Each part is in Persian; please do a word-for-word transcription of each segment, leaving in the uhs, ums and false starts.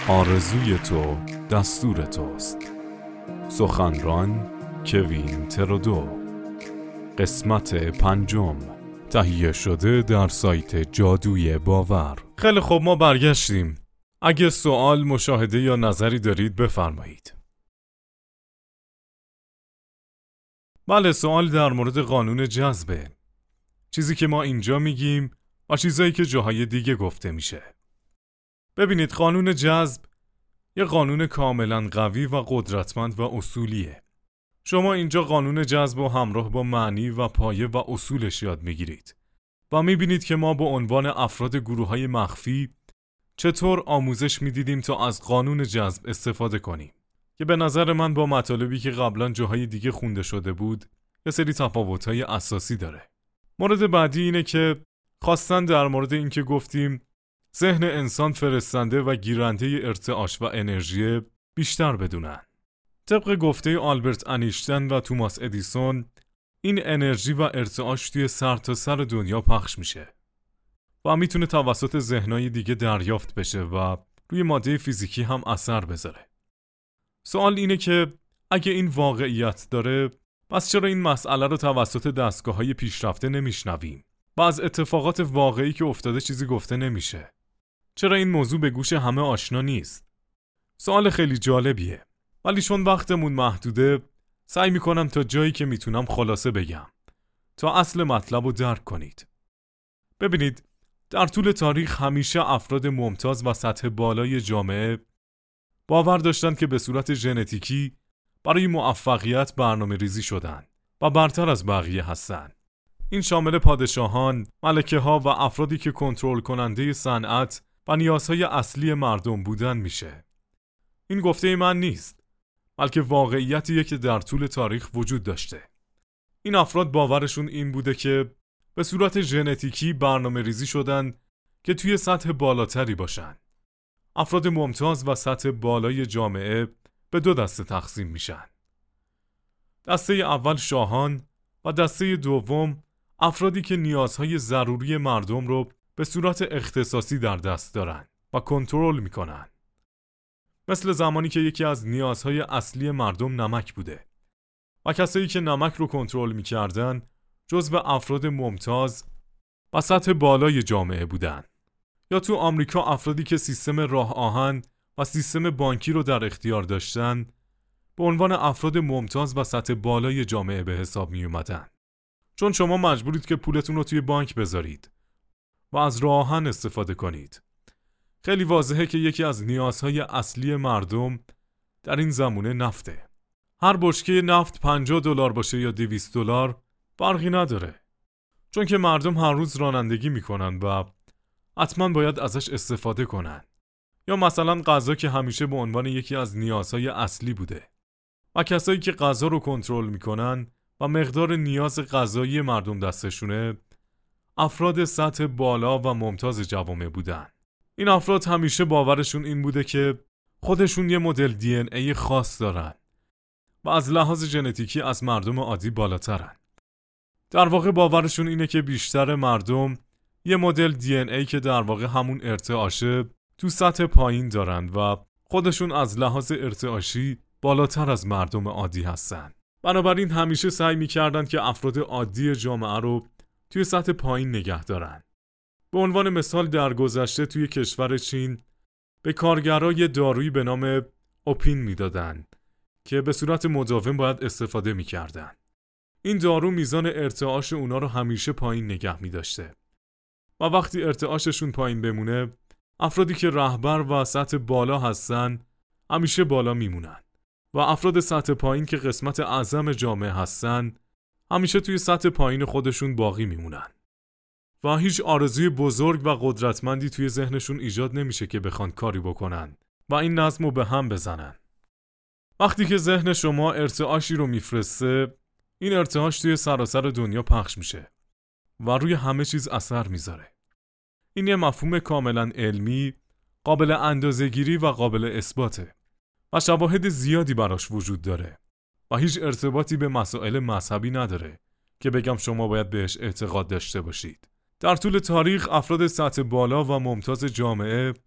آرزوی تو دستور توست. سخنران کوین ترودو. قسمت پنجم، تهیه شده در سایت جادوی باور. خیلی خوب، ما برگشتیم. اگه سوال، مشاهده یا نظری دارید بفرمایید. بله، سوال در مورد قانون جذبه. چیزی که ما اینجا میگیم و چیزایی که جاهای دیگه گفته میشه. ببینید، قانون جذب یه قانون کاملا قوی و قدرتمند و اصولیه. شما اینجا قانون جذب و همراه با معنی و پایه و اصولش یاد میگیرید و میبینید که ما به عنوان افراد گروه‌های مخفی چطور آموزش میدیدیم تا از قانون جذب استفاده کنیم، که به نظر من با مطالبی که قبلا جاهای دیگه خونده شده بود یه سری تفاوت‌های اساسی داره. مورد بعدی اینه که خواستن در مورد این که گفتیم ذهن انسان فرستنده و گیرنده ارتعاش و انرژی بیشتر بدونن. طبق گفته آلبرت انیشتین و توماس ادیسون، این انرژی و ارتعاش توی سر تا سر دنیا پخش میشه و میتونه توسط ذهنای دیگه دریافت بشه و روی ماده فیزیکی هم اثر بذاره. سوال اینه که اگه این واقعیت داره، پس چرا این مسئله رو توسط دستگاه‌های پیشرفته نمیشنویم و از اتفاقات واقعی که افتاده چیزی گفته نمیشه؟ چرا این موضوع به گوش همه آشنا نیست؟ سوال خیلی جالبیه، ولی چون وقتمون محدوده سعی میکنم تا جایی که میتونم خلاصه بگم تا اصل مطلب رو درک کنید. ببینید، در طول تاریخ همیشه افراد ممتاز و سطح بالای جامعه باور داشتن که به صورت ژنتیکی برای موفقیت برنامه ریزی شدن و برتر از بقیه هستن. این شامل پادشاهان، ملکه ها و افرادی که کنترل کننده صنعت و نیازهای اصلی مردم بودن میشه. این گفته من نیست، بلکه واقعیتیه که در طول تاریخ وجود داشته. این افراد باورشون این بوده که به صورت ژنتیکی برنامه ریزی شدن که توی سطح بالاتری باشن. افراد ممتاز و سطح بالای جامعه به دو دسته تقسیم میشن. دسته اول شاهان و دسته دوم افرادی که نیازهای ضروری مردم رو به صورت اختصاصی در دست دارن و کنترل میکنن. مثل زمانی که یکی از نیازهای اصلی مردم نمک بوده و کسایی که نمک رو کنترل میکردن جزو افراد ممتاز و سطح بالای جامعه بودن. یا تو آمریکا افرادی که سیستم راه آهن و سیستم بانکی رو در اختیار داشتن به عنوان افراد ممتاز و سطح بالای جامعه به حساب می اومدن. چون شما مجبورید که پولتون رو توی بانک بذارید و از راه آهن استفاده کنید. خیلی واضحه که یکی از نیازهای اصلی مردم در این زمونه نفته. هر بشکه نفت پنجاه دلار باشه یا دویست دلار فرقی نداره، چون که مردم هر روز رانندگی میکنن و حتما باید ازش استفاده کنن. یا مثلا غذا که همیشه به عنوان یکی از نیازهای اصلی بوده و کسایی که غذا رو کنترل میکنن و مقدار نیاز غذایی مردم دستشونه افراد سطح بالا و ممتاز جوامع بودن. این افراد همیشه باورشون این بوده که خودشون یه مدل دی ان ای خاص دارن و از لحاظ ژنتیکی از مردم عادی بالاترن. در واقع باورشون اینه که بیشتر مردم یه مدل دی ان ای که در واقع همون ارتعاشه تو سطح پایین دارن و خودشون از لحاظ ارتعاشی بالاتر از مردم عادی هستن. بنابراین همیشه سعی می‌کردن که افراد عادی جامعه رو توی سطح پایین نگه دارن. به عنوان مثال در گذشته توی کشور چین به کارگرها یه دارویی به نام اوپین میدادن که به صورت مداوم باید استفاده میکردن. این دارو میزان ارتعاش اونا رو همیشه پایین نگه میداشته و وقتی ارتعاششون پایین بمونه افرادی که رهبر و سطح بالا هستن همیشه بالا میمونن و افراد سطح پایین که قسمت اعظم جامعه هستن همیشه توی سطح پایین خودشون باقی میمونن و هیچ آرزوی بزرگ و قدرتمندی توی ذهنشون ایجاد نمیشه که بخوان کاری بکنن و این نظم رو به هم بزنن. وقتی که ذهن شما ارتعاشی رو میفرسته، این ارتعاش توی سراسر دنیا پخش میشه و روی همه چیز اثر میذاره. این یه مفهوم کاملا علمی، قابل اندازه‌گیری و قابل اثباته و شواهد زیادی براش وجود داره و هیچ ارتباطی به مسائل مذهبی نداره که بگم شما باید بهش اعتقاد داشته باشید. در طول تاریخ افراد سطح بالا و ممتاز جامعه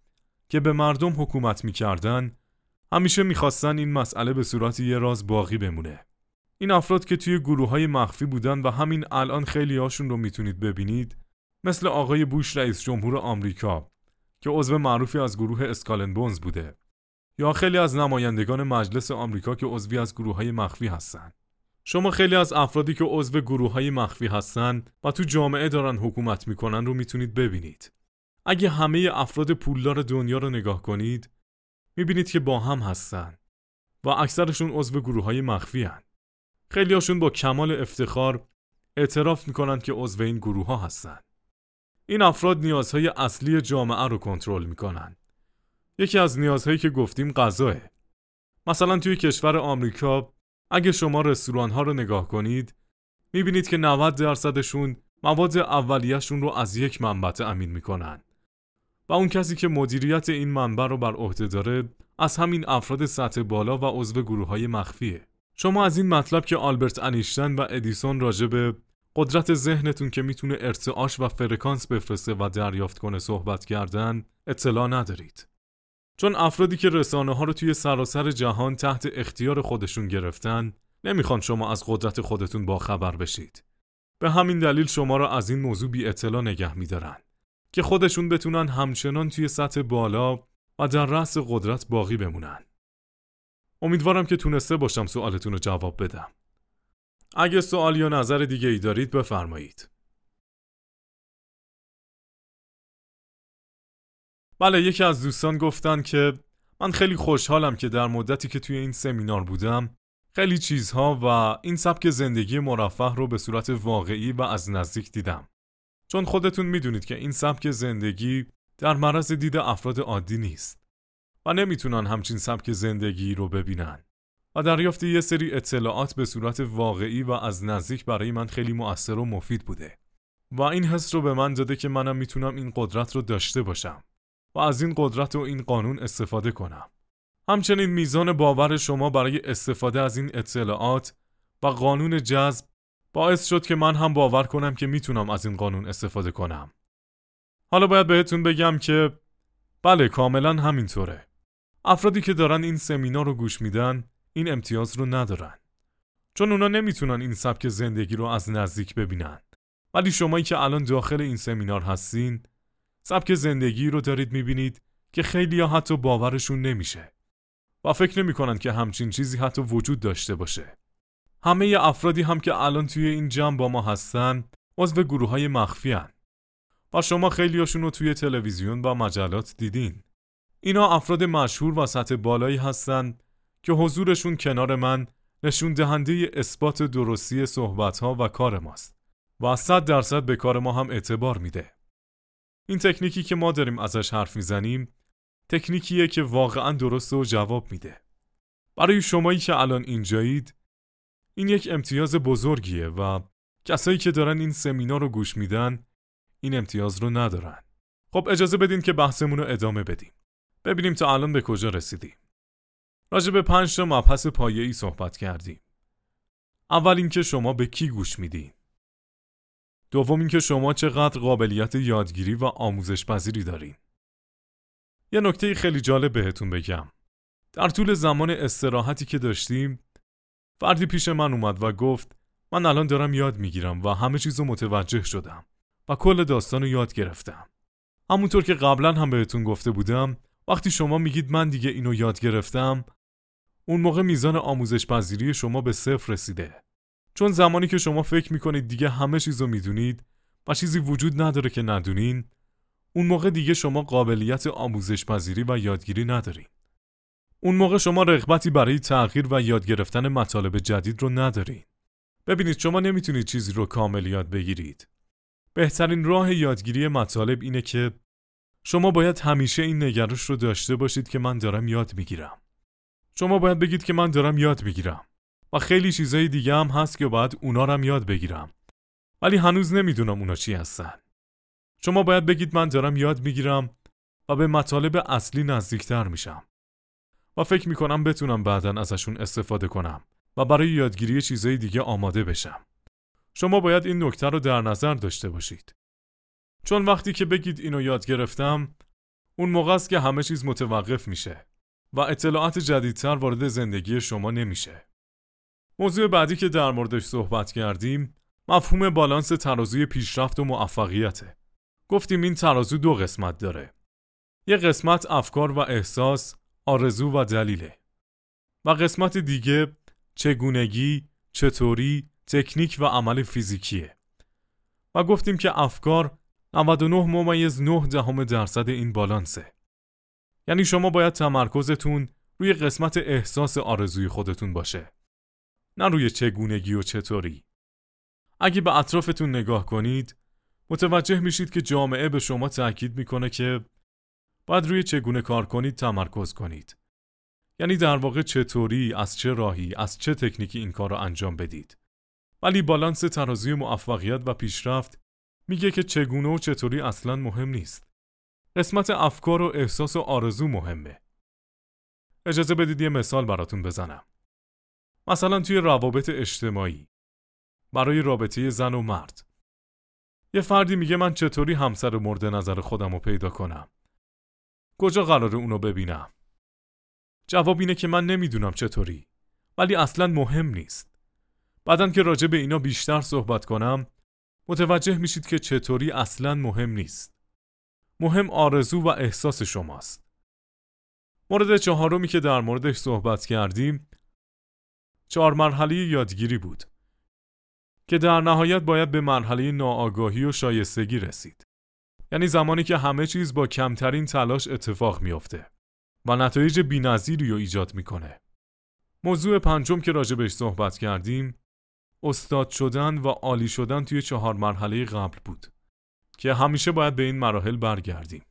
که به مردم حکومت میکردن همیشه میخواستن این مسئله به صورت یه راز باقی بمونه. این افراد که توی گروه‌های مخفی بودن و همین الان خیلی هاشون رو میتونید ببینید، مثل آقای بوش رئیس جمهور آمریکا که عضو معروفی از گروه اسکال اند بونز بوده، یا خیلی از نمایندگان مجلس آمریکا که عضوی از گروه‌های مخفی هستن. شما خیلی از افرادی که عضو گروه‌های مخفی هستن و تو جامعه دارن حکومت میکنن رو میتونید ببینید. اگه همه افراد پولدار دنیا رو نگاه کنید، میبینید که با هم هستن و اکثرشون عضو گروه‌های مخفی هستن. خیلی هاشون با کمال افتخار اعتراف میکنن که عضو این گروه ها هستن. این افراد نیازهای اصلی جامعه رو کنترل میکنن. یکی از نیازهایی که گفتیم غذاه. مثلا توی کشور آمریکا اگه شما رستوران ها رو نگاه کنید، میبینید که نود درصدشون مواد اولیه‌شون رو از یک منبع تأمین میکنن و اون کسی که مدیریت این منبع رو بر عهده داره از همین افراد سطح بالا و عضو گروه‌های مخفیه. شما از این مطلب که آلبرت انیشتین و ادیسون راجع به قدرت ذهنتون که میتونه ارتعاش و فرکانس بفرسته و دریافت کنه صحبت کردن اطلاع ندارید. چون افرادی که رسانه ها رو توی سراسر جهان تحت اختیار خودشون گرفتن نمیخوان شما از قدرت خودتون باخبر بشید. به همین دلیل شما را از این موضوع بی اطلاع نگه میدارن که خودشون بتونن همچنان توی سطح بالا و در رأس قدرت باقی بمونن. امیدوارم که تونسته باشم سوالتون رو جواب بدم. اگه سوال یا نظر دیگه ای دارید بفرمایید. بله، یکی از دوستان گفتن که من خیلی خوشحالم که در مدتی که توی این سمینار بودم خیلی چیزها و این سبک زندگی مرفه رو به صورت واقعی و از نزدیک دیدم. چون خودتون میدونید که این سبک زندگی در معرض دید افراد عادی نیست و نمیتونن همچین سبک زندگی رو ببینن و دریافت یه سری اطلاعات به صورت واقعی و از نزدیک برای من خیلی مؤثر و مفید بوده و این حس رو به من داده که منم میتونم این قدرت رو داشته باشم و از این قدرت و این قانون استفاده کنم. همچنین میزان باور شما برای استفاده از این اطلاعات و قانون جذب باعث شد که من هم باور کنم که میتونم از این قانون استفاده کنم. حالا باید بهتون بگم که بله، کاملا همینطوره. افرادی که دارن این سمینار رو گوش میدن این امتیاز رو ندارن، چون اونا نمیتونن این سبک زندگی رو از نزدیک ببینن. ولی شمایی که الان داخل این سمینار هستین سبک زندگی رو دارید میبینید که خیلی ها حتی باورشون نمیشه و فکر نمیکنن که همچین چیزی حتی وجود داشته باشه. همه افرادی هم که الان توی این جمع با ما هستن عضو گروه‌های مخفی هن و شما خیلی هاشون رو توی تلویزیون و مجلات دیدین. اینا افراد مشهور و سطح بالایی هستن که حضورشون کنار من نشون دهنده اثبات درستی صحبت‌ها و کار ماست و صد درصد به کار ما هم اعتبار میده. این تکنیکی که ما داریم ازش حرف میزنیم تکنیکیه که واقعا درسته و جواب میده. برای شمایی که الان اینجایید این یک امتیاز بزرگیه و کسایی که دارن این سمینار رو گوش میدن این امتیاز رو ندارن. خب اجازه بدین که بحثمون رو ادامه بدیم. ببینیم تا الان به کجا رسیدیم. راجع به پنج تا مبحث پایه‌ای صحبت کردیم. اول اینکه شما به کی گوش میدین. دوم اینکه شما چقدر قابلیت یادگیری و آموزش پذیری دارین. یه نکته خیلی جالب بهتون بگم. در طول زمان استراحتی که داشتیم فردی پیش من اومد و گفت من الان دارم یاد میگیرم و همه چیزو متوجه شدم و کل داستانو یاد گرفتم. همونطور که قبلا هم بهتون گفته بودم وقتی شما میگید من دیگه اینو یاد گرفتم اون موقع میزان آموزش پذیری شما به صفر رسیده. چون زمانی که شما فکر میکنید دیگه همه چیزو میدونید و چیزی وجود نداره که ندونین اون موقع دیگه شما قابلیت آموزش پذیری و یادگیری ندارین. اون موقع شما رغبتی برای تغییر و یاد گرفتن مطالب جدید رو ندارین. ببینید شما نمیتونید چیزی رو کامل یاد بگیرید. بهترین راه یادگیری مطالب اینه که شما باید همیشه این نگرش رو داشته باشید که من دارم یاد میگیرم. شما باید بگید که من دارم یاد میگیرم و خیلی چیزای دیگه هم هست که باید اونا رو هم یاد بگیرم ولی هنوز نمیدونم اونا چی هستن. شما باید بگید من دارم یاد میگیرم و به مطالب اصلی نزدیکتر میشم و فکر میکنم بتونم بعداً ازشون استفاده کنم و برای یادگیری چیزای دیگه آماده بشم. شما باید این نکته رو در نظر داشته باشید. چون وقتی که بگید اینو یاد گرفتم اون موقع است که همه چیز متوقف میشه و اطلاعات جدیدتر وارد زندگی شما نمیشه. موضوع بعدی که در موردش صحبت کردیم مفهوم بالانس ترازوی پیشرفت و موفقیته. گفتیم این ترازو دو قسمت داره. یه قسمت افکار و احساس، آرزو و دلیله. و قسمت دیگه چگونگی، چطوری، تکنیک و عمل فیزیکیه. و گفتیم که افکار نود و نه ممیز نه دهم درصد این بالانسه. یعنی شما باید تمرکزتون روی قسمت احساس آرزوی خودتون باشه، نه روی چگونگی و چطوری. اگه به اطرافتون نگاه کنید متوجه میشید که جامعه به شما تاکید میکنه که باید روی چگونه کار کنید تمرکز کنید. یعنی در واقع چطوری، از چه راهی، از چه تکنیکی این کار رو انجام بدید. ولی بالانس ترازوی موفقیت و پیشرفت میگه که چگونه و چطوری اصلاً مهم نیست. قسمت افکار و احساس و آرزو مهمه. اجازه بدید یه مثال براتون بزنم. مثلا توی روابط اجتماعی، برای رابطه زن و مرد، یه فردی میگه من چطوری همسر مورد نظر خودم رو پیدا کنم؟ کجا قراره اونو ببینم؟ جواب اینه که من نمیدونم چطوری، ولی اصلاً مهم نیست. بعدن که راجع به اینا بیشتر صحبت کنم متوجه میشید که چطوری اصلاً مهم نیست. مهم آرزو و احساس شماست. مورد چهارمی که در موردش صحبت کردیم چهار مرحله یادگیری بود که در نهایت باید به مرحله ناآگاهی و شایستگی رسید. یعنی زمانی که همه چیز با کمترین تلاش اتفاق میفته و نتایج بی‌نظیری رو ایجاد میکنه. موضوع پنجم که راجع بهش صحبت کردیم استاد شدن و عالی شدن توی چهار مرحله قبل بود که همیشه باید به این مراحل برگردیم.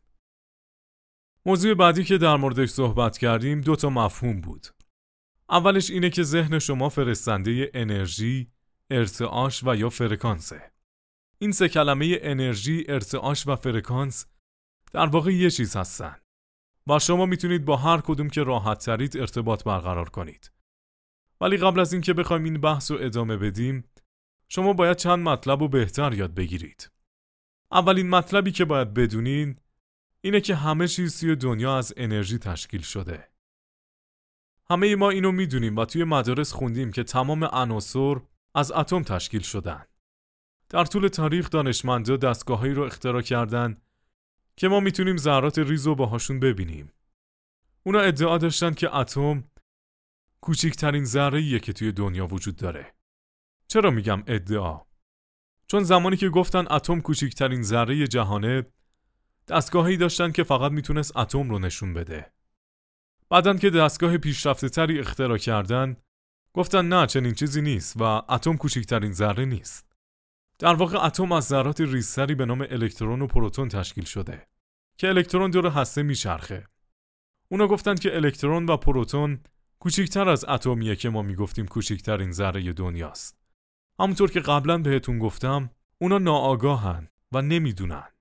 موضوع بعدی که در موردش صحبت کردیم دو تا مفهوم بود. اولش اینه که ذهن شما فرستنده انرژی، ارتعاش و یا فرکانسه. این سه کلمه انرژی، ارتعاش و فرکانس در واقع یه چیز هستن و شما میتونید با هر کدوم که راحت ترید ارتباط برقرار کنید. ولی قبل از این که بخوایم این بحث رو ادامه بدیم شما باید چند مطلب رو بهتر یاد بگیرید. اولین مطلبی که باید بدونین اینه که همه چیز توی دنیا از انرژی تشکیل شده. همه ما اینو میدونیم و توی مدارس خوندیم که تمام عناصر از اتم تشکیل شدن. در طول تاریخ دانشمندا دستگاهایی رو اختراع کردن که ما میتونیم ذرات ریز رو باهاشون ببینیم. اونا ادعا داشتن که اتم کوچکترین ذره‌ایه که توی دنیا وجود داره. چرا میگم ادعا؟ چون زمانی که گفتن اتم کوچکترین ذره جهانه، دستگاهی داشتن که فقط میتونست اتم رو نشون بده. بعدن که دستگاه پیشرفته تری اختراع کردن، گفتن نه چنین چیزی نیست و اتم کوچکترین ذره نیست. در واقع اتم از ذرات ریزتری به نام الکترون و پروتون تشکیل شده که الکترون دور هسته میچرخه. اونا گفتن که الکترون و پروتون کوچکتر از اتمیه که ما میگفتیم کوچکترین ذره دنیاست. همونطور که قبلا بهتون گفتم اونا ناآگاهن و نمیدونن.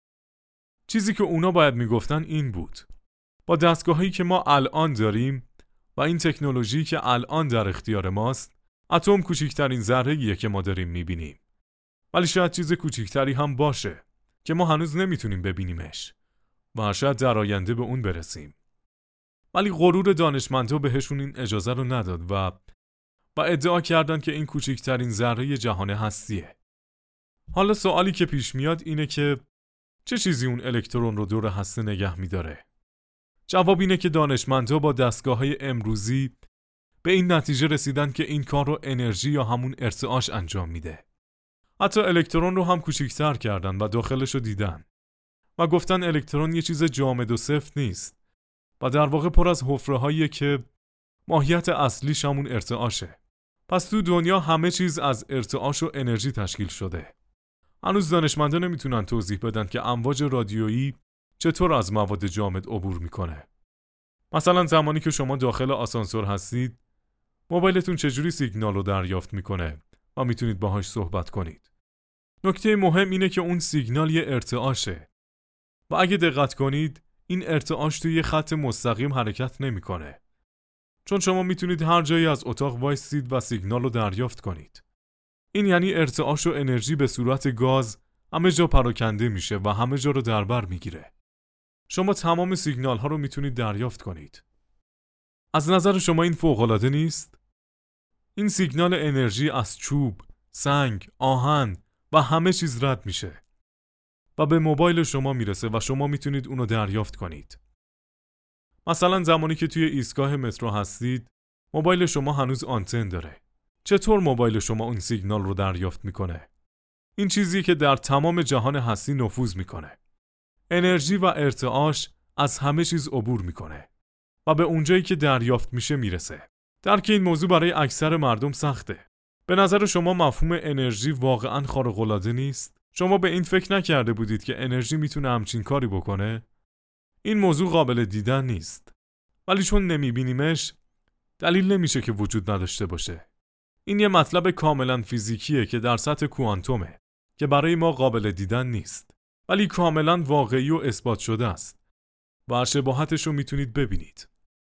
چیزی که اونا باید میگفتن این بود: با دستگاهایی که ما الان داریم و این تکنولوژی که الان در اختیار ماست، اتم کوچکترین ذره‌ایه که ما داریم میبینیم. ولی شاید چیز کوچکتری هم باشه که ما هنوز نمیتونیم ببینیمش و شاید در آینده به اون برسیم. ولی غرور دانشمندا بهشون این اجازه رو نداد و و ادعا کردن که این کوچکترین ذره جهان هستیه. حالا سوالی که پیش میاد اینه که چه چیزی اون الکترون رو دور هسته نگه میداره؟ جواب اینه که دانشمندا با دستگاه‌های امروزی به این نتیجه رسیدن که این کار رو انرژی یا همون ارتعاش انجام میده. حتی الکترون رو هم کوچکتر کردن و داخلش رو دیدن و گفتن الکترون یه چیز جامد و سفت نیست و در واقع پر از حفره‌هاییه که ماهیت اصلیش همون ارتعاشه. پس تو دنیا همه چیز از ارتعاش و انرژی تشکیل شده. هنوز دانشمندا نمیتونن توضیح بدن که امواج رادیویی چطور از مواد جامد عبور میکنه. مثلا زمانی که شما داخل آسانسور هستید، موبایلتون چجوری سیگنال رو دریافت میکنه و میتونید باهاش صحبت کنید. نکته مهم اینه که اون سیگنال یه ارتعاشه و اگه دقت کنید این ارتعاش توی یه خط مستقیم حرکت نمیکنه. چون شما میتونید هر جایی از اتاق وایسید و سیگنال رو دریافت کنید. این یعنی ارتعاش و انرژی به صورت گاز همه جا پراکنده میشه و همه جا رو در بر میگیره. شما تمام سیگنال ها رو میتونید دریافت کنید. از نظر شما این فوق‌العاده نیست؟ این سیگنال انرژی از چوب، سنگ، آهن و همه چیز رد میشه و به موبایل شما میرسه و شما میتونید اونو دریافت کنید. مثلا زمانی که توی ایستگاه مترو هستید، موبایل شما هنوز آنتن داره. چطور موبایل شما اون سیگنال رو دریافت میکنه؟ این چیزی که در تمام جهان هستی نفوذ میکنه. انرژی و ارتعاش از همه چیز عبور میکنه و به اونجایی که دریافت میشه میرسه. درک این موضوع برای اکثر مردم سخته. به نظر شما مفهوم انرژی واقعاً خارق‌العاده نیست؟ شما به این فکر نکرده بودید که انرژی میتونه همچین کاری بکنه؟ این موضوع قابل دیدن نیست. ولی چون نمیبینیمش، دلیل نمیشه که وجود نداشته باشه. این یه مطلب کاملاً فیزیکیه که در سطح کوانتومه که برای ما قابل دیدن نیست، ولی کاملاً واقعی و اثبات شده است و شباهتش رو میتونید ببینید.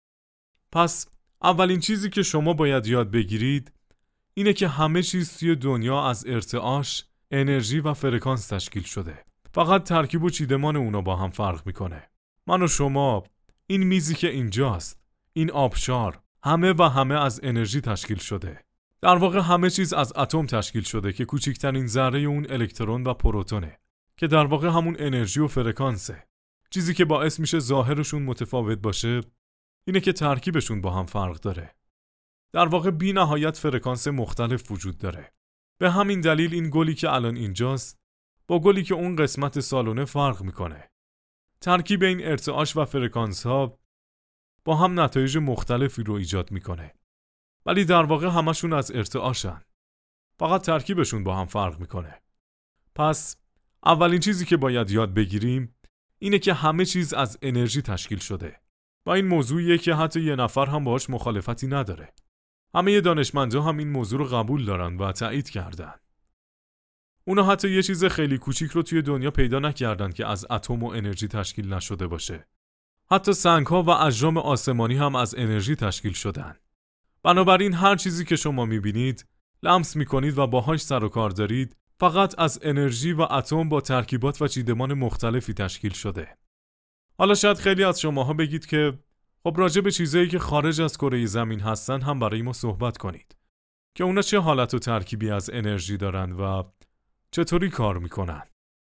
پس اولین چیزی که شما باید یاد بگیرید اینه که همه چیز توی دنیا از ارتعاش، انرژی و فرکانس تشکیل شده. فقط ترکیب و چیدمان اونا با هم فرق میکنه. من و شما، این میزی که اینجاست، این آبشار، همه و همه از انرژی تشکیل شده. در واقع همه چیز از اتم تشکیل شده که کوچکترین ذره اون الکترون و پروتونه که در واقع همون انرژی و فرکانسه. چیزی که باعث میشه ظاهرشون متفاوت باشه اینه که ترکیبشون با هم فرق داره. در واقع بی نهایت فرکانس مختلف وجود داره. به همین دلیل این گلی که الان اینجاست با گلی که اون قسمت سالونه فرق میکنه. ترکیب این ارتعاش و فرکانس ها با هم نتایج مختلفی رو ایجاد میکنه. ولی در واقع همشون از ارتعاشن. فقط ترکیبشون با هم فرق میکنه. پس اولین چیزی که باید یاد بگیریم اینه که همه چیز از انرژی تشکیل شده. و این موضوعیه که حتی یه نفر هم باهاش مخالفتی نداره. همه دانشمندا هم این موضوع رو قبول دارن و تایید کردن. اونا حتی یه چیز خیلی کوچیک رو توی دنیا پیدا نکردن که از اتم و انرژی تشکیل نشده باشه. حتی سنگ‌ها و اجرام آسمانی هم از انرژی تشکیل شدن. بنابراین هر چیزی که شما می‌بینید، لمس می‌کنید و باهاش سر و کار دارید، فقط از انرژی و اتم با ترکیبات و چیدمان مختلفی تشکیل شده. حالا شاید خیلی از شماها بگید که خب راجع به چیزایی که خارج از کره زمین هستن هم برای ما صحبت کنید که اونا چه حالت و ترکیبی از انرژی دارن و چطوری کار میکنن.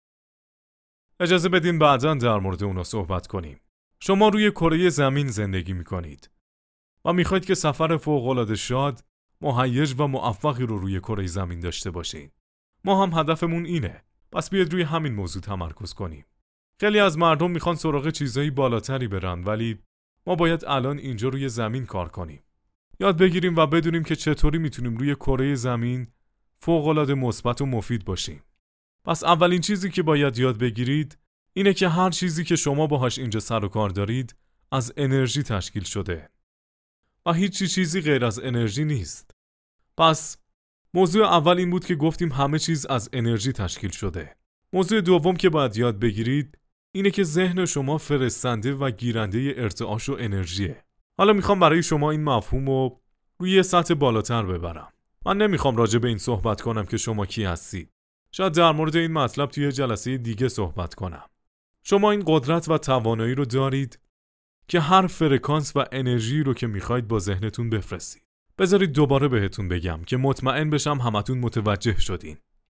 اجازه بدین بعداً در مورد اونا صحبت کنیم. شما روی کره زمین زندگی میکنید و میخواید که سفر فوق‌العاده شاد، مهیج و موفقی رو روی کره زمین داشته باشین. ما هم هدفمون اینه. پس بیاید روی همین موضوع تمرکز کنیم. خیلی از مردم میخوان سراغ چیزایی بالاتری برن، ولی ما باید الان اینجا روی زمین کار کنیم. یاد بگیریم و بدونیم که چطوری میتونیم روی کره زمین فوق‌العاده مثبت و مفید باشیم. پس اولین چیزی که باید یاد بگیرید اینه که هر چیزی که شما باهاش اینجا سر و کار دارید از انرژی تشکیل شده و هیچ چیزی غیر از انرژی نیست. پس موضوع اول این بود که گفتیم همه چیز از انرژی تشکیل شده. موضوع دوم که باید یاد بگیرید اینه که ذهن شما فرستنده و گیرنده ارتعاش و انرژیه. حالا میخوام برای شما این مفهوم رو روی یه سطح بالاتر ببرم. من نمیخوام راجع به این صحبت کنم که شما کی هستید. شاید در مورد این مطلب توی جلسه دیگه صحبت کنم. شما این قدرت و توانایی رو دارید که هر فرکانس و انرژی رو که میخواید با ذهنتون بفرستید. بذارید دوباره بهتون بگم که مطمئن بشم همتون متوجه شدین.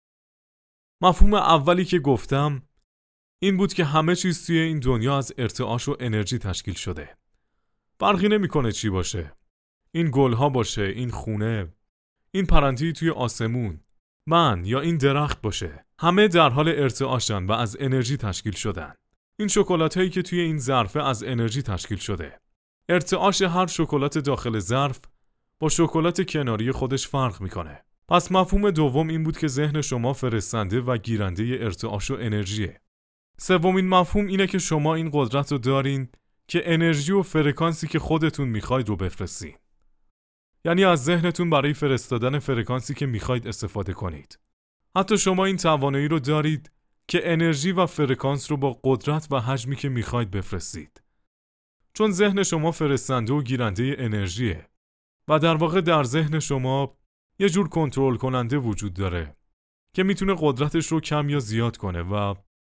مفهوم اولی که گفتم این بود که همه چیز توی این دنیا از ارتعاش و انرژی تشکیل شده. فرقی نمیکنه چی باشه. این گلها باشه، این خونه، این پرنده‌ای توی آسمون، من یا این درخت باشه. همه در حال ارتعاشن و از انرژی تشکیل شدن. این شکلاتایی که توی این ظرفه از انرژی تشکیل شده. ارتعاش هر شکلات داخل ظرف با شکلات کناری خودش فرق میکنه. پس مفهوم دوم این بود که ذهن شما فرستنده و گیرنده ارتعاش و انرژیه. سومین مفهوم اینه که شما این قدرت رو دارین که انرژی و فرکانسی که خودتون میخواید رو بفرستین. یعنی از ذهنتون برای فرستادن فرکانسی که میخواید استفاده کنید. حتی شما این توانایی رو دارید که انرژی و فرکانس رو با قدرت و حجمی که میخواید بفرستید. چون ذهن شما فرستنده و گیرنده انرژیه و در واقع در ذهن شما یه جور کنترل کننده وجود داره که میتونه قدرتش رو کم یا زیاد کنه و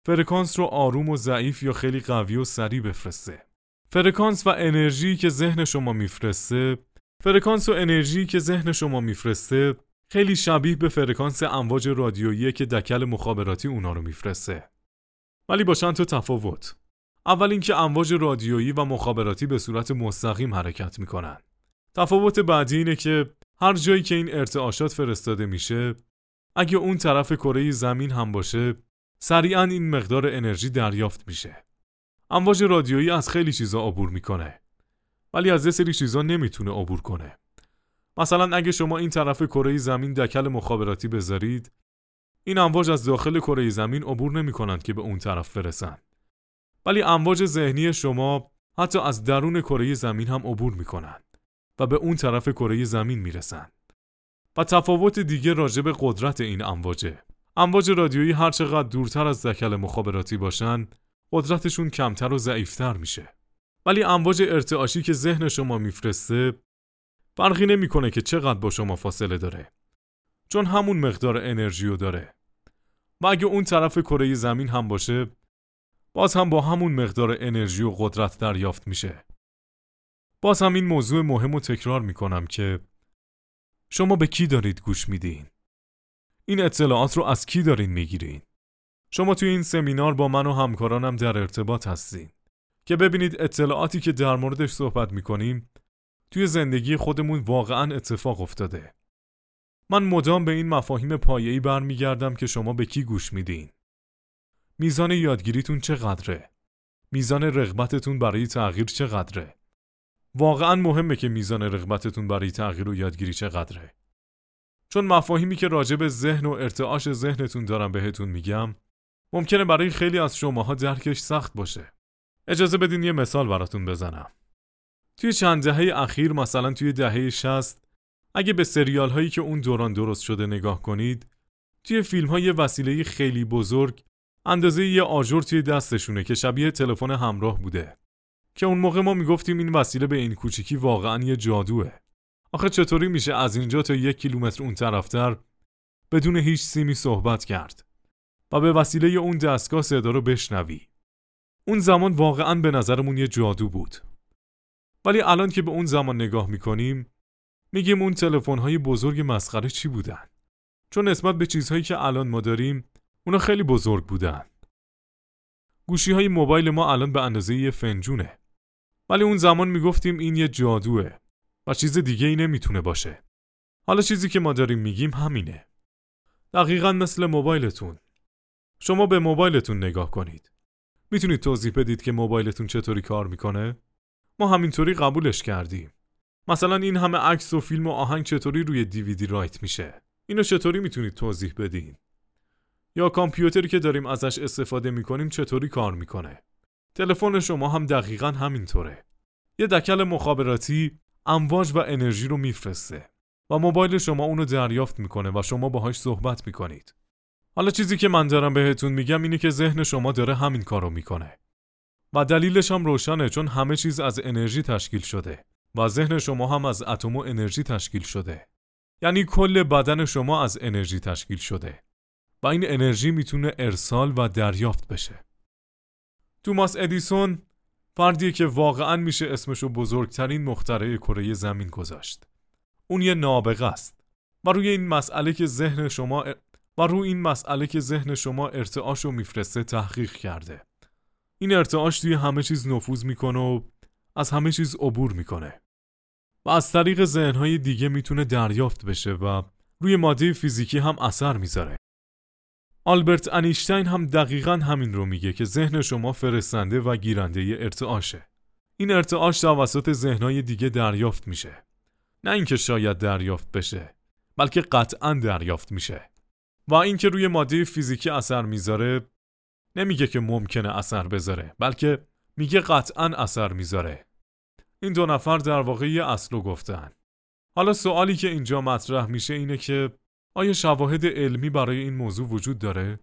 فرکانس رو آروم و ضعیف یا خیلی قوی و سریع بفرسته. فرکانس و انرژی که ذهن شما میفرسته، فرکانس و انرژی که ذهن شما میفرسته خیلی شبیه به فرکانس امواج رادیویی که دکل مخابراتی اونا رو میفرسته. ولی با چند تا تفاوت. اول اینکه امواج رادیویی و مخابراتی به صورت مستقیم حرکت میکنن. تفاوت بعدی اینه که هر جایی که این ارتعاشات فرستاده میشه، اگه اون طرف کره زمین هم باشه، سریعاً این مقدار انرژی دریافت میشه. امواج رادیویی از خیلی چیزا عبور میکنه، ولی از یه سری چیزا نمیتونه عبور کنه. مثلا اگه شما این طرف کره زمین دکل مخابراتی بذارید، این امواج از داخل کره زمین عبور نمیکنند که به اون طرف برسن. ولی امواج ذهنی شما حتی از درون کره زمین هم عبور میکنن و به اون طرف کره زمین میرسن. و تفاوت دیگه راجع به قدرت این امواجه. امواج رادیویی هر چقدر دورتر از دکل مخابراتی باشن، قدرتشون کمتر و ضعیفتر میشه. ولی امواج ارتعاشی که ذهن شما میفرسته فرقی نمیکنه که چقدر با شما فاصله داره، چون همون مقدار انرژی رو داره. و اگه اون طرف کره زمین هم باشه، باز هم با همون مقدار انرژی و قدرت دریافت میشه. باز هم این موضوع مهم رو تکرار میکنم که شما به کی دارید گوش میدین؟ این اطلاعات رو از کی دارین میگیرین؟ شما توی این سمینار با من و همکارانم در ارتباط هستین که ببینید اطلاعاتی که در موردش صحبت میکنیم توی زندگی خودمون واقعاً اتفاق افتاده. من مدام به این مفاهیم پایه‌ای برمیگردم که شما به کی گوش میدین. میزان یادگیریتون چقدره؟ میزان رغبتتون برای تغییر چقدره؟ واقعاً مهمه که میزان رغبتتون برای تغییر و یادگیری چقدره. چون مفاهیمی که راجع به ذهن و ارتعاش ذهنتون دارم بهتون میگم، ممکنه برای خیلی از شماها درکش سخت باشه. اجازه بدین یه مثال براتون بزنم. توی چند دهه اخیر، مثلا توی دهه شصت، اگه به سریال هایی که اون دوران درست شده نگاه کنید، توی فیلم های وسیله خیلی بزرگ اندازه یه آجر توی دستشونه که شبیه تلفن همراه بوده، که اون موقع ما میگفتیم این وسیله به این کوچیکی واقعاً یه جادوه. آخه چطوری میشه از اینجا تا یک کیلومتر اون طرفتر بدون هیچ سیمی صحبت کرد و به وسیله اون دستگاه صدا رو بشنوی؟ اون زمان واقعاً به نظرمون یه جادو بود. ولی الان که به اون زمان نگاه میکنیم، میگیم اون تلفن‌های بزرگ مسخره چی بودن؟ چون نسبت به چیزهایی که الان ما داریم، اونا خیلی بزرگ بودن. گوشی‌های موبایل ما الان به اندازه یه فنجونه. ولی اون زمان میگفتیم این یه جادوه و چیز دیگه ای نمیتونه باشه. حالا چیزی که ما داریم میگیم همینه. دقیقاً مثل موبایلتون. شما به موبایلتون نگاه کنید. میتونید توضیح بدید که موبایلتون چطوری کار میکنه؟ ما همینطوری قبولش کردیم. مثلا این همه عکس و فیلم و آهنگ چطوری روی دیویدی رایت میشه؟ اینو چطوری میتونید توضیح بدین؟ یا کامپیوتری که داریم ازش استفاده میکنیم چطوری کار میکنه؟ تلفن شما هم دقیقاً همینطوره. یه دکل مخابراتی امواج و انرژی رو میفرسته و موبایل شما اونو دریافت میکنه و شما باهاش صحبت میکنید. حالا چیزی که من دارم بهتون میگم اینه که ذهن شما داره همین کارو میکنه. و دلیلش هم روشنه، چون همه چیز از انرژی تشکیل شده و ذهن شما هم از اتم و انرژی تشکیل شده. یعنی کل بدن شما از انرژی تشکیل شده و این انرژی میتونه ارسال و دریافت بشه. توماس ادیسون فردیه که واقعاً میشه اسمشو بزرگترین مخترع کره زمین گذاشت. اون یه نابغه است و روی این مسئله که ذهن شما ار... و روی این مسئله که ذهن شما ارتعاشو میفرسته تحقیق کرده. این ارتعاش توی همه چیز نفوذ میکنه و از همه چیز عبور میکنه و از طریق ذهنهای دیگه میتونه دریافت بشه و روی ماده فیزیکی هم اثر میذاره. آلبرت انیشتین هم دقیقاً همین رو میگه که ذهن شما فرستنده و گیرنده ارتعاشه. این ارتعاش توسط ذهنهای دیگه دریافت میشه. نه اینکه شاید دریافت بشه، بلکه قطعاً دریافت میشه. و اینکه روی ماده فیزیکی اثر میذاره، نمیگه که ممکنه اثر بذاره، بلکه میگه قطعاً اثر میذاره. این دو نفر در واقع یه اصلو گفتن. حالا سوالی که اینجا مطرح میشه اینه که آیا شواهد علمی برای این موضوع وجود داره؟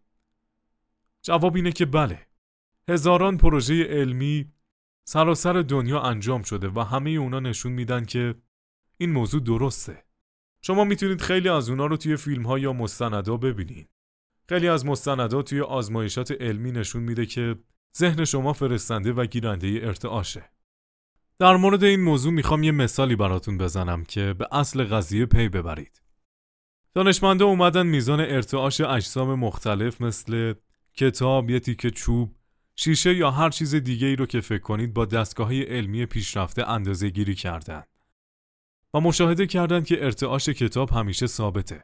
جواب اینه که بله. هزاران پروژه علمی سراسر دنیا انجام شده و همه اونا نشون میدن که این موضوع درسته. شما میتونید خیلی از اونا رو توی فیلم‌ها یا مستندها ببینید. خیلی از مستندات توی آزمایشات علمی نشون میده که ذهن شما فرستنده و گیرنده ارتعاشه. در مورد این موضوع میخوام یه مثالی براتون بزنم که به اصل قضیه پی ببرید. دانشمنده اومدن میزان ارتعاش اجسام مختلف مثل کتاب، یه تیکه چوب، شیشه یا هر چیز دیگه ای رو که فکر کنید با دستگاه‌های علمی پیشرفته اندازه گیری کردن و مشاهده کردن که ارتعاش کتاب همیشه ثابته.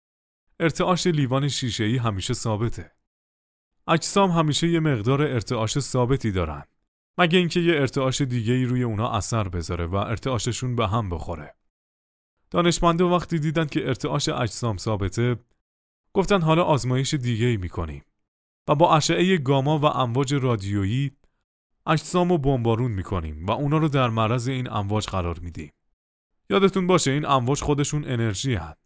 ارتعاش لیوان شیشه‌ای همیشه ثابته. اجسام همیشه یه مقدار ارتعاش ثابتی دارن، مگه اینکه یه ارتعاش دیگه‌ای روی اونا اثر بذاره و ارتعاششون به هم بخوره. دانشمنده وقتی دیدن که ارتعاش اجسام ثابته، گفتن حالا آزمایش دیگه‌ای می‌کنیم و با اشعه گاما و امواج رادیویی اجسام رو بمبارون می‌کنیم و اونا رو در معرض این امواج قرار میدیم. یادتون باشه این امواج خودشون انرژی هست.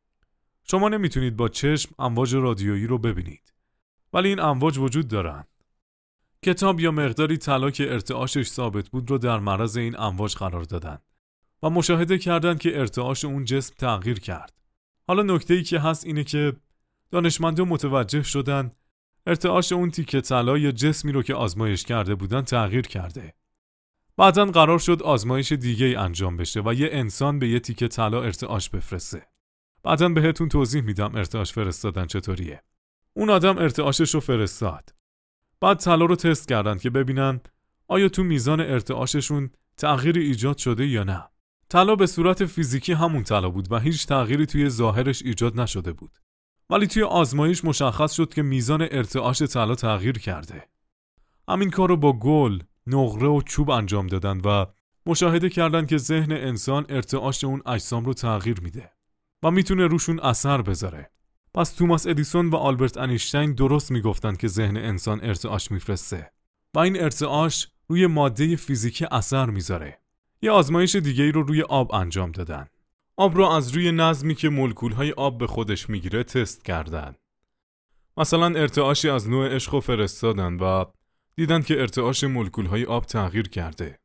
شما نمیتونید با چشم امواج رادیویی رو ببینید، ولی این امواج وجود دارن. کتاب یا مقداری طلا که ارتعاشش ثابت بود رو در معرض این امواج قرار دادن و مشاهده کردند که ارتعاش اون جسم تغییر کرد. حالا نکته‌ای که هست اینه که دانشمندان متوجه شدن ارتعاش اون تیکه طلا یا جسمی رو که آزمایش کرده بودن تغییر کرده. بعداً قرار شد آزمایش دیگه‌ای انجام بشه و یه انسان به یه تیکه طلا ارتعاش بفرسته. بعداً بهتون توضیح میدم ارتعاش فرستادن چطوریه. اون آدم ارتعاشش رو فرستاد. بعد طلا رو تست کردن که ببینن آیا تو میزان ارتعاششون تغییری ایجاد شده یا نه. طلا به صورت فیزیکی همون طلا بود و هیچ تغییری توی ظاهرش ایجاد نشده بود. ولی توی آزمایش مشخص شد که میزان ارتعاش طلا تغییر کرده. همین کار رو با گل، نقره و چوب انجام دادن و مشاهده کردن که ذهن انسان ارتعاش اون اجسام رو تغییر میده و میتونه روشون اثر بذاره. پس توماس ادیسون و آلبرت انیشتین درست میگفتن که ذهن انسان ارتعاش میفرسته و این ارتعاش روی ماده فیزیکی اثر میذاره. یه آزمایش دیگه ای رو روی آب انجام دادن. آب رو از روی نظمی که مولکول‌های آب به خودش میگیره تست کردن. مثلا ارتعاشی از نوع عشق رو فرستادن و دیدن که ارتعاش مولکول‌های آب تغییر کرده.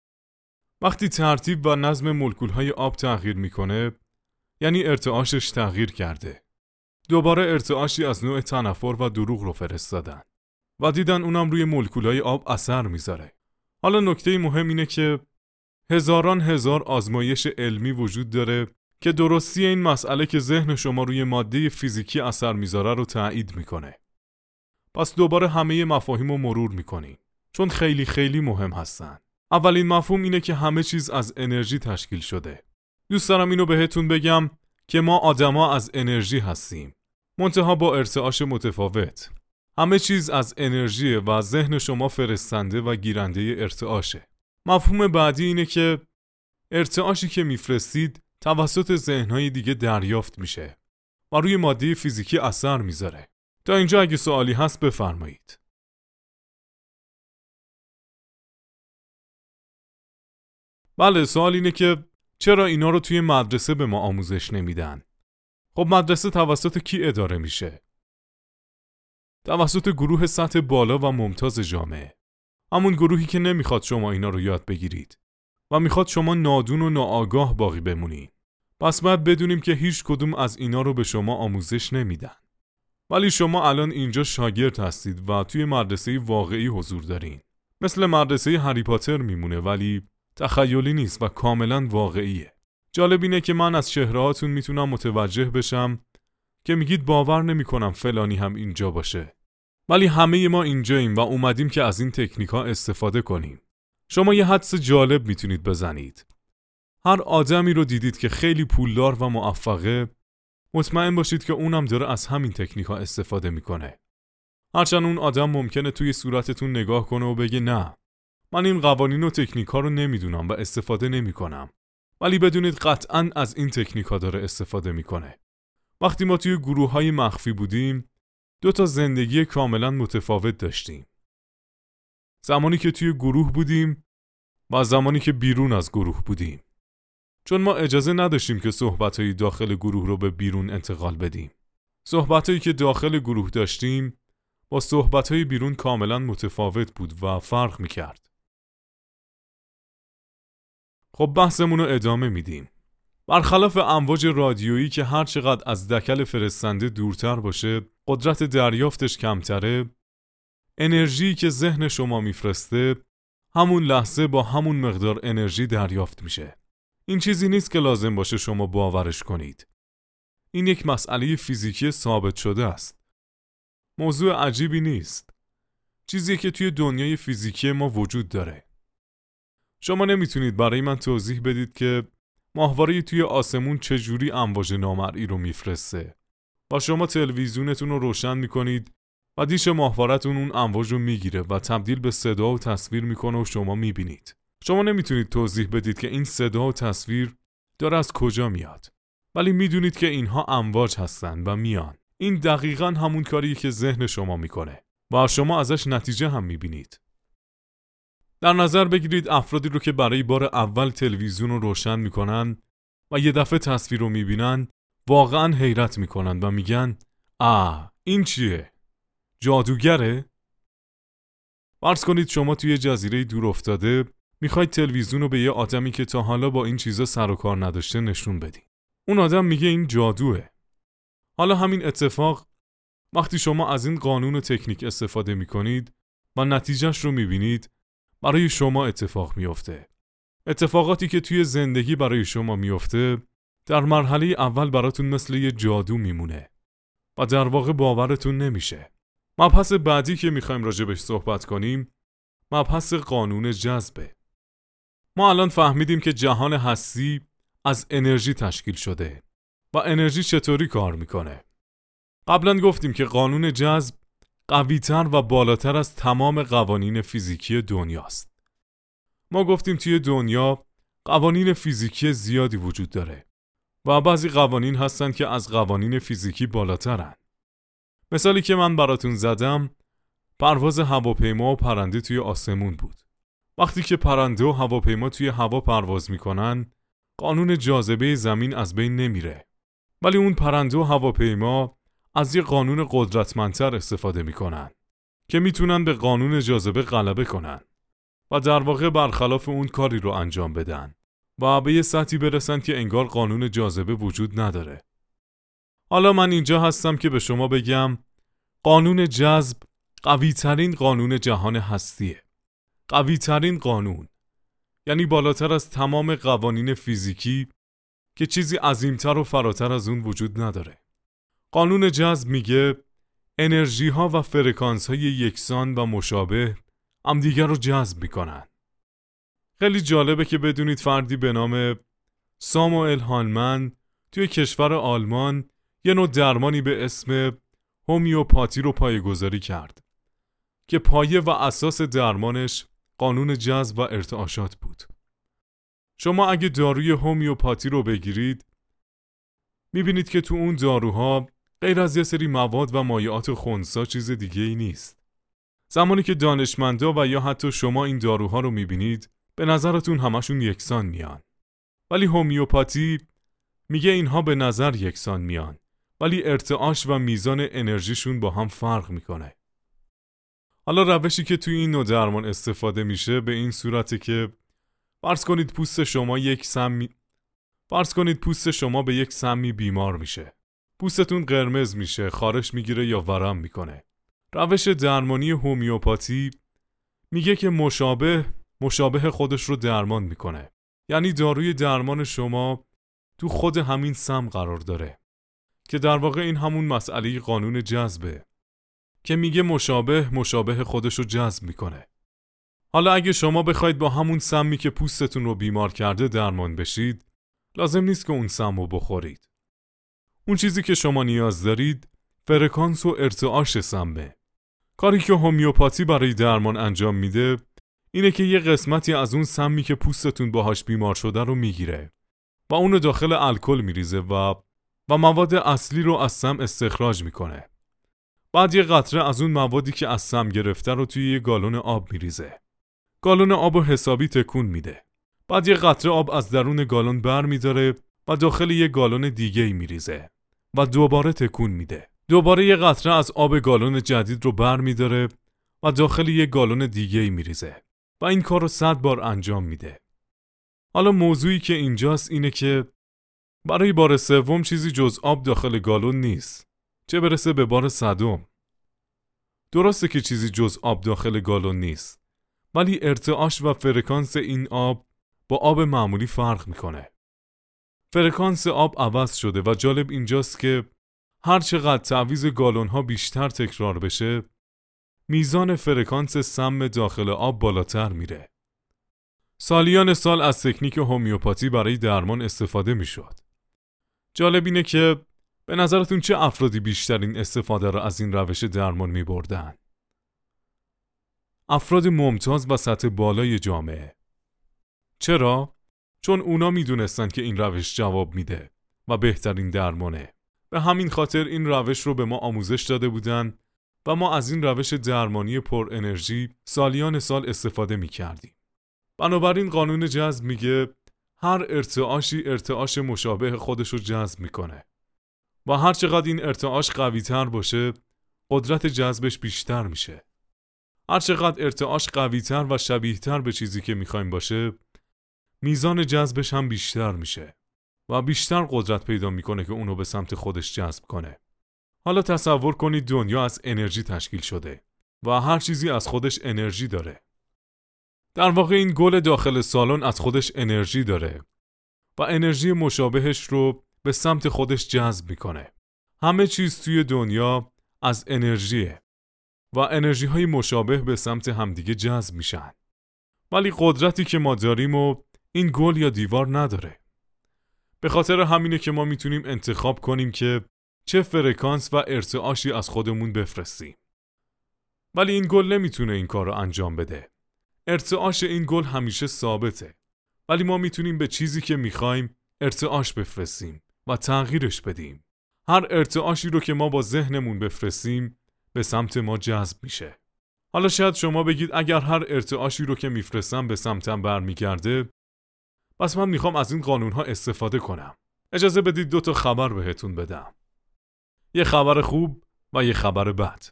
وقتی ترتیب و نظم مولکول‌های آب تغییر میکنه، یعنی ارتعاشش تغییر کرده. دوباره ارتعاشی از نوع تنفر و دروغ رو فرستادن و دیدن اونم روی مولکول‌های آب اثر میذاره. حالا نکته مهم اینه که هزاران هزار آزمایش علمی وجود داره که درستی این مسئله که ذهن شما روی ماده فیزیکی اثر میذاره رو تایید میکنه. پس دوباره همه مفاهیم رو مرور میکنیم چون خیلی خیلی مهم هستن. اولین مفهوم اینه که همه چیز از انرژی تشکیل شده. دوست دارم اینو بهتون بگم که ما آدما از انرژی هستیم، منتها با ارتعاش متفاوت. همه چیز از انرژیه و ذهن شما فرستنده و گیرنده ارتعاشه. مفهوم بعدی اینه که ارتعاشی که میفرستید توسط ذهنهای دیگه دریافت میشه و روی ماده فیزیکی اثر میذاره. تا اینجا اگه سوالی هست بفرمایید. بله، سوال اینه که چرا اینا رو توی مدرسه به ما آموزش نمیدن؟ خب مدرسه توسط کی اداره میشه؟ توسط گروه سطح بالا و ممتاز جامعه. همون گروهی که نمیخواد شما اینا رو یاد بگیرید و میخواد شما نادون و ناآگاه باقی بمونید. پس باید بدونیم که هیچ کدوم از اینا رو به شما آموزش نمیدن. ولی شما الان اینجا شاگرد هستید و توی مدرسه واقعی حضور دارین. مثل مدرسه هری پاتر میمونه ولی تخیلی نیست و کاملا واقعیه. جالب اینه که من از چهرهاتون میتونم متوجه بشم که میگید باور نمیکنم فلانی هم اینجا باشه. ولی همه ما اینجاییم و اومدیم که از این تکنیک‌ها استفاده کنیم. شما یه حدس جالب میتونید بزنید. هر آدمی رو دیدید که خیلی پولدار و موفقه، مطمئن باشید که اونم داره از همین تکنیک‌ها استفاده میکنه. هرچند اون آدم ممکنه توی صورتتون نگاه کنه و بگه نه، من این قوانین و تکنیک‌ها رو نمیدونم و استفاده نمی‌کنم. ولی بدونید قطعاً از این تکنیک‌ها داره استفاده میکنه. وقتی ما توی گروه‌های مخفی بودیم، دو تا زندگی کاملا متفاوت داشتیم. زمانی که توی گروه بودیم و زمانی که بیرون از گروه بودیم. چون ما اجازه نداشتیم که صحبت‌های داخل گروه رو به بیرون انتقال بدیم. صحبت‌هایی که داخل گروه داشتیم با صحبت‌های بیرون کاملا متفاوت بود و فرق می‌کرد. خب بحثمون رو ادامه میدیم. برخلاف امواج رادیویی که هر چقدر از دکل فرستنده دورتر باشه، قدرت دریافتش کمتره، انرژی که ذهن شما میفرسته همون لحظه با همون مقدار انرژی دریافت میشه. این چیزی نیست که لازم باشه شما باورش کنید. این یک مسئله فیزیکی ثابت شده است. موضوع عجیبی نیست. چیزی که توی دنیای فیزیکی ما وجود داره. شما نمیتونید برای من توضیح بدید که ماهواره توی آسمون چجوری امواج نامرئی رو میفرسته و شما تلویزیونتون رو روشن میکنید و دیش ماهواره‌تون اون امواج رو میگیره و تبدیل به صدا و تصویر میکنه و شما میبینید. شما نمیتونید توضیح بدید که این صدا و تصویر داره از کجا میاد، ولی میدونید که اینها امواج هستن و میان. این دقیقاً همون کاریه که ذهن شما میکنه و شما ازش نتیجه هم میبینید. در نظر بگیرید افرادی رو که برای بار اول تلویزیون رو روشن میکنن و یه دفعه تصویر رو میبینن، واقعاً حیرت میکنن و میگن آه این چیه؟ جادوگره؟ فرض کنید شما توی جزیره دور افتاده میخواید تلویزیون رو به یه آدمی که تا حالا با این چیزا سر و کار نداشته نشون بدین. اون آدم میگه این جادوه. حالا همین اتفاق وقتی شما از این قانون و تکنیک استفاده میکنید و نتیجهش رو میبینید، برای شما اتفاق میفته. اتفاقاتی که توی زندگی برای شما میفته در مرحله اول براتون مثل یه جادو میمونه و در واقع باورتون نمیشه. مبحث بعدی که میخوایم راجبش صحبت کنیم مبحث قانون جذبه. ما الان فهمیدیم که جهان هستی از انرژی تشکیل شده و انرژی چطوری کار میکنه. قبلا گفتیم که قانون جذب قوی‌تر و بالاتر از تمام قوانین فیزیکی دنیاست. ما گفتیم توی دنیا قوانین فیزیکی زیادی وجود داره و بعضی قوانین هستن که از قوانین فیزیکی بالاترن. مثالی که من براتون زدم پرواز هواپیما و پرنده توی آسمون بود. وقتی که پرنده و هواپیما توی هوا پرواز میکنن، قانون جاذبه زمین از بین نمیره، ولی اون پرنده و هواپیما از یه قانون قدرتمندتر استفاده میکنن که میتونن به قانون جاذبه غلبه کنن و در واقع برخلاف اون کاری رو انجام بدن و به یه سطحی برسن که انگار قانون جاذبه وجود نداره. حالا من اینجا هستم که به شما بگم قانون جذب قوی ترین قانون جهان هستیه. قوی ترین قانون، یعنی بالاتر از تمام قوانین فیزیکی که چیزی عظیمتر و فراتر از اون وجود نداره. قانون جذب میگه انرژی ها و فرکانس های یکسان و مشابه همدیگر رو جذب میکنن. خیلی جالبه که بدونید فردی به نام ساموئل هانمن توی کشور آلمان یه نوع درمانی به اسم هومیوپاتی رو پایه‌گذاری کرد که پایه و اساس درمانش قانون جذب و ارتعاشات بود. شما اگه داروی هومیوپاتی رو بگیرید میبینید که تو اون داروها غیر از یه سری مواد و مایعات خنثی چیز دیگه ای نیست. زمانی که دانشمندا و یا حتی شما این داروها رو میبینید به نظرتون همشون یکسان میان، ولی هومیوپاتی میگه اینها به نظر یکسان میان ولی ارتعاش و میزان انرژیشون با هم فرق میکنه. حالا روشی که توی این نوع درمان استفاده میشه به این صورته که فرض کنید پوست شما یک سمی فرض کنید پوست شما به یک سمی بیمار میشه. پوستتون قرمز میشه، خارش میگیره یا ورم میکنه. روش درمانی هومیوپاتی میگه که مشابه مشابه خودش رو درمان میکنه. یعنی داروی درمان شما تو خود همین سم قرار داره که در واقع این همون مسئله قانون جذبه که میگه مشابه مشابه خودش رو جذب میکنه. حالا اگه شما بخواید با همون سمی که پوستتون رو بیمار کرده درمان بشید، لازم نیست که اون سم رو بخورید. اون چیزی که شما نیاز دارید فرکانس و ارتعاش سمه. کاری که هومیوپاتی برای درمان انجام میده اینه که یه قسمتی از اون سمی که پوستتون باهاش بیمار شده رو میگیره و اونو داخل الکل میریزه و و مواد اصلی رو از سم استخراج میکنه. بعد یه قطره از اون موادی که از سم گرفته رو توی یه گالون آب میریزه. گالون آب رو حسابی تکون میده. بعد یه قطره آب از درون گالون بر میداره و داخل یه گالون دیگه‌ای میریزه و دوباره تکون میده. دوباره یه قطره از آب گالون جدید رو بر میداره و داخل یه گالون دیگه‌ای میریزه و این کار رو صد بار انجام میده. حالا موضوعی که اینجاست اینه که برای بار سوم چیزی جز آب داخل گالون نیست، چه برسه به بار صدم. درسته که چیزی جز آب داخل گالون نیست، ولی ارتعاش و فرکانس این آب با آب معمولی فرق میکنه. فرکانس آب عوض شده و جالب اینجاست که هر چقدر تعویض گالون ها بیشتر تکرار بشه، میزان فرکانس سم داخل آب بالاتر میره. سالیان سال از تکنیک هومیوپاتی برای درمان استفاده میشد. جالب اینه که به نظرتون چه افرادی بیشترین استفاده را از این روش درمان می بردن؟ افراد ممتاز و سطح بالای جامعه. چرا؟ چون اونا می دونستن که این روش جواب میده و بهترین درمانه. به همین خاطر این روش رو به ما آموزش داده بودن و ما از این روش درمانی پر انرژی سالیان سال استفاده می کردیم. بنابراین قانون جذب میگه هر ارتعاشی ارتعاش مشابه خودش رو جذب میکنه و هر چقدر این ارتعاش قوی تر باشه قدرت جذبش بیشتر میشه. هر چقدر ارتعاش قوی تر و شبیه تر به چیزی که میخوایم باشه میزان جذبش هم بیشتر میشه و بیشتر قدرت پیدا میکنه که اونو به سمت خودش جذب کنه. حالا تصور کنید دنیا از انرژی تشکیل شده و هر چیزی از خودش انرژی داره. در واقع این گل داخل سالن از خودش انرژی داره و انرژی مشابهش رو به سمت خودش جذب میکنه. همه چیز توی دنیا از انرژیه و انرژی های مشابه به سمت همدیگه جذب میشن. ولی قدرتی که ما داریم و این گل یا دیوار نداره. به خاطر همینه که ما میتونیم انتخاب کنیم که چه فرکانس و ارتعاشی از خودمون بفرستیم. ولی این گل نمیتونه این کار رو انجام بده. ارتعاش این گل همیشه ثابته. ولی ما میتونیم به چیزی که میخوایم ارتعاش بفرستیم و تغییرش بدیم. هر ارتعاشی رو که ما با ذهنمون بفرستیم به سمت ما جذب میشه. حالا شاید شما بگید اگر هر ارتعاشی رو که میفرستم به سمتم برمیگرده، پس من میخوام از این قانونها استفاده کنم. اجازه بدید دو تا خبر بهتون بدم. یه خبر خوب و یه خبر بد.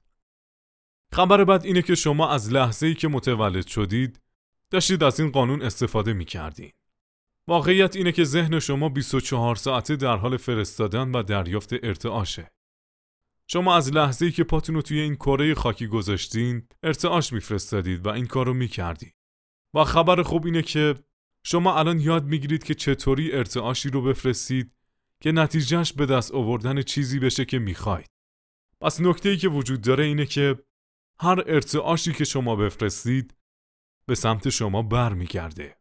خبر بد اینه که شما از لحظه‌ای که متولد شدید داشتید از این قانون استفاده می‌کردین. واقعیت اینه که ذهن شما بیست و چهار ساعته در حال فرستادن و دریافت ارتعاشه. شما از لحظه‌ای که پاتون رو توی این کره خاکی گذاشتین ارتعاش می‌فرستادید و این کارو می‌کردید. و خبر خوب اینه که شما الان یاد می‌گیرید که چطوری ارتعاشی رو بفرستید که نتیجهش به دست آوردن چیزی بشه که می‌خواید. پس نکته‌ای که وجود داره اینه که هر ارتعاشی که شما بفرستید به سمت شما برمیگرده.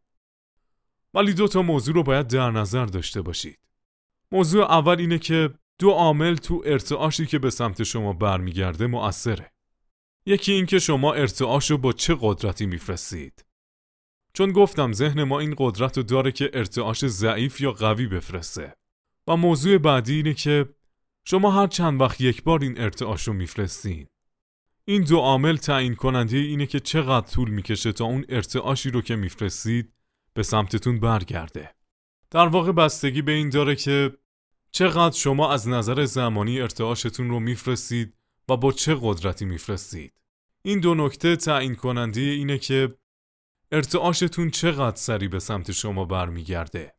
ولی دو تا موضوع رو باید در نظر داشته باشید. موضوع اول اینه که دو عامل تو ارتعاشی که به سمت شما برمیگرده مؤثره. یکی این که شما ارتعاش رو با چه قدرتی میفرستید. چون گفتم ذهن ما این قدرت رو داره که ارتعاش ضعیف یا قوی بفرسته. و موضوع بعدی اینه که شما هر چند وقت یک بار این ارتعاش رو میفرستین. این دو عامل تعیین کننده اینه که چقدر طول میکشه تا اون ارتعاشی رو که میفرستید به سمتتون برگرده. در واقع بستگی به این داره که چقدر شما از نظر زمانی ارتعاشتون رو میفرستید و با چه قدرتی میفرستید. این دو نکته تعیین کننده اینه که ارتعاشتون چقدر سریع به سمت شما برمیگرده.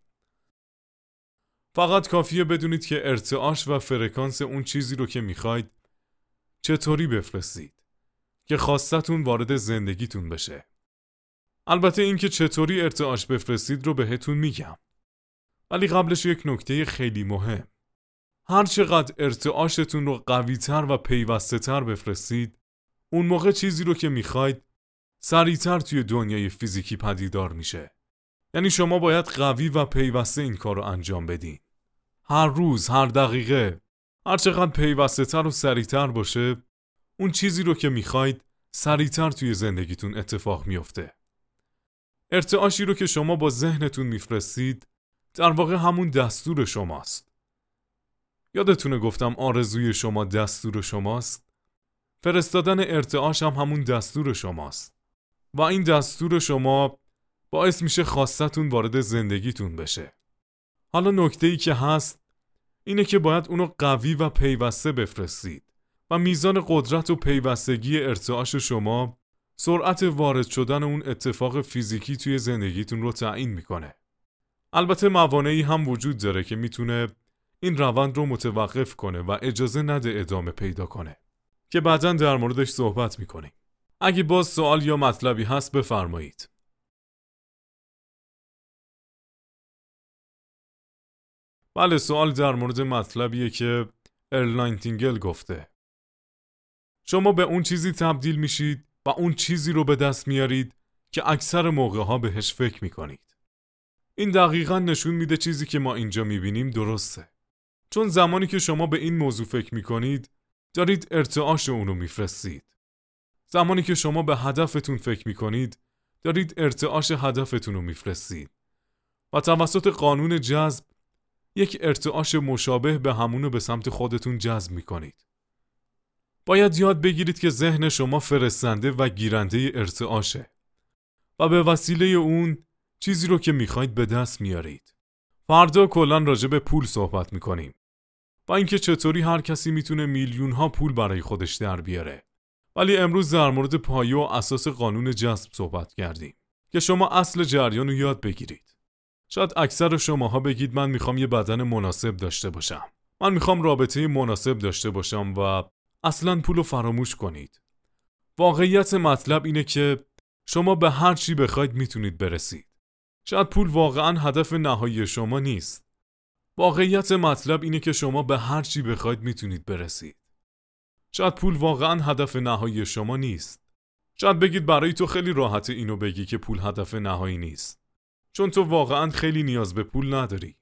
فقط کافیه بدونید که ارتعاش و فرکانس اون چیزی رو که میخواید چطوری بفرستید که خواستتون وارد زندگیتون بشه. البته این که چطوری ارتعاش بفرستید رو بهتون میگم. ولی قبلش یک نکته خیلی مهم. هر چقدر ارتعاشتون رو قوی‌تر و پیوسته‌تر بفرستید، اون موقع چیزی رو که میخواید سریع‌تر توی دنیای فیزیکی پدیدار میشه. یعنی شما باید قوی و پیوسته این کار رو انجام بدین. هر روز، هر دقیقه، هر چقدر پیوسته‌تر و سریع‌تر باشه، اون چیزی رو که میخواید سریع‌تر توی زندگیتون اتفاق میفته. ارتعاشی رو که شما با ذهنتون میفرستید در واقع همون دستور شماست. یادتونه گفتم آرزوی شما دستور شماست؟ فرستادن ارتعاش هم همون دستور شماست. و این دستور شما باعث میشه خواستتون وارد زندگیتون بشه. حالا نکته‌ای که هست اینه که باید اونو قوی و پیوسته بفرستید و میزان قدرت و پیوستگی ارتعاش شما سرعت وارد شدن اون اتفاق فیزیکی توی زندگیتون رو تعیین میکنه. البته موانعی هم وجود داره که میتونه این روند رو متوقف کنه و اجازه نده ادامه پیدا کنه که بعداً در موردش صحبت میکنیم. اگه باز سوال یا مطلبی هست بفرمایید. بله، سوال در مورد مطلبیه که ارل نایتینگل گفته. شما به اون چیزی تبدیل میشید و اون چیزی رو به دست میارید که اکثر موقعها بهش فکر میکنید. این دقیقاً نشون میده چیزی که ما اینجا میبینیم درسته. چون زمانی که شما به این موضوع فکر میکنید دارید ارتعاش اونو میفرستید. زمانی که شما به هدفتون فکر میکنید دارید ارتعاش هدفتون رو میفرستید و توسط قانون جذب یک ارتعاش مشابه به همونو به سمت خودتون جذب میکنید. باید یاد بگیرید که ذهن شما فرستنده و گیرنده ارتعاشه و به وسیله اون چیزی رو که میخواید به دست میارید. فردا کلاً راجع به پول صحبت میکنیم. با اینکه چطوری هر کسی میتونه میلیون ها پول برای خودش در بیاره. ولی امروز در مورد پایه و اساس قانون جذب صحبت کردیم که شما اصل جریان رو یاد بگیرید. شاید اکثر شماها بگید من میخوام یه بدن مناسب داشته باشم. من میخوام رابطه مناسب داشته باشم و اصلاً پول رو فراموش کنید. واقعیت مطلب اینه که شما به هر چی بخواید میتونید برسید. شاید پول واقعاً هدف نهایی شما نیست. واقعیت مطلب اینه که شما به هر چی بخواید میتونید برسید. شاید پول واقعاً هدف نهایی شما نیست. شاید بگید برای تو خیلی راحته اینو بگی که پول هدف نهایی نیست. چون تو واقعاً خیلی نیاز به پول نداری.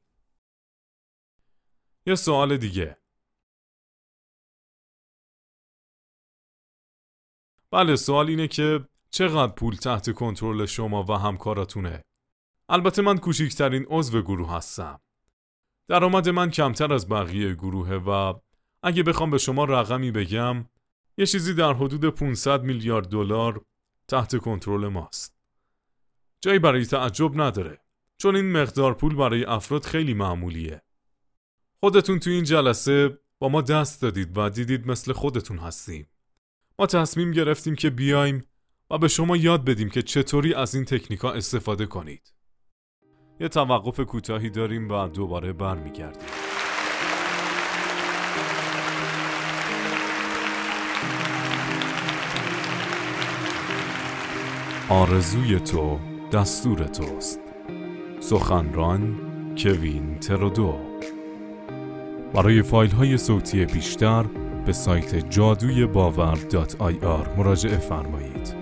یه سوال دیگه. بله، سوال اینه که چقدر پول تحت کنترل شما و همکاراتونه؟ البته من کوچکترین عضو گروه هستم. درآمد من کمتر از بقیه گروهه و اگه بخوام به شما رقمی بگم یه چیزی در حدود پانصد میلیارد دلار تحت کنترل ماست. جایی برای تعجب نداره چون این مقدار پول برای افراد خیلی معمولیه. خودتون تو این جلسه با ما دست دادید و دیدید مثل خودتون هستیم. ما تصمیم گرفتیم که بیایم و به شما یاد بدیم که چطوری از این تکنیکا استفاده کنید. یه توقف کوتاهی داریم و دوباره برمیگردیم. آرزوی تو دستور توست. سخنران کوین ترودو. برای فایل های صوتی بیشتر به سایت جادوی باور دات آی آر مراجعه فرمایید.